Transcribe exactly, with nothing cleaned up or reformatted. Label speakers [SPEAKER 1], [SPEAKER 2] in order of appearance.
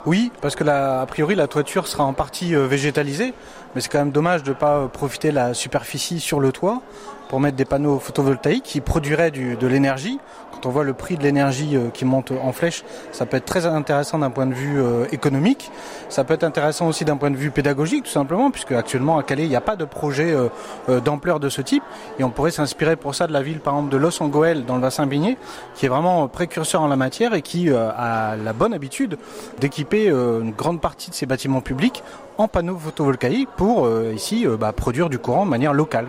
[SPEAKER 1] Oui, parce que la, a priori la toiture sera en partie euh, végétalisée, mais c'est quand même dommage de ne pas euh, profiter de la superficie sur le toit pour mettre des panneaux photovoltaïques qui produiraient du, de l'énergie. Quand on voit le prix de l'énergie euh, qui monte en flèche, ça peut être très intéressant d'un point de vue euh, économique. Ça peut être intéressant aussi d'un point de vue pédagogique, tout simplement, puisque actuellement à Calais, il n'y a pas de projet euh, euh, d'ampleur de ce type. Et on pourrait s'inspirer pour ça de la ville, par exemple, de Los Angoel, dans le bassin minier, qui est vraiment précurseur en la matière et qui euh, a la bonne habitude d'équiper euh, une grande partie de ses bâtiments publics en panneaux photovoltaïques pour euh, ici euh, bah, produire du courant de manière locale.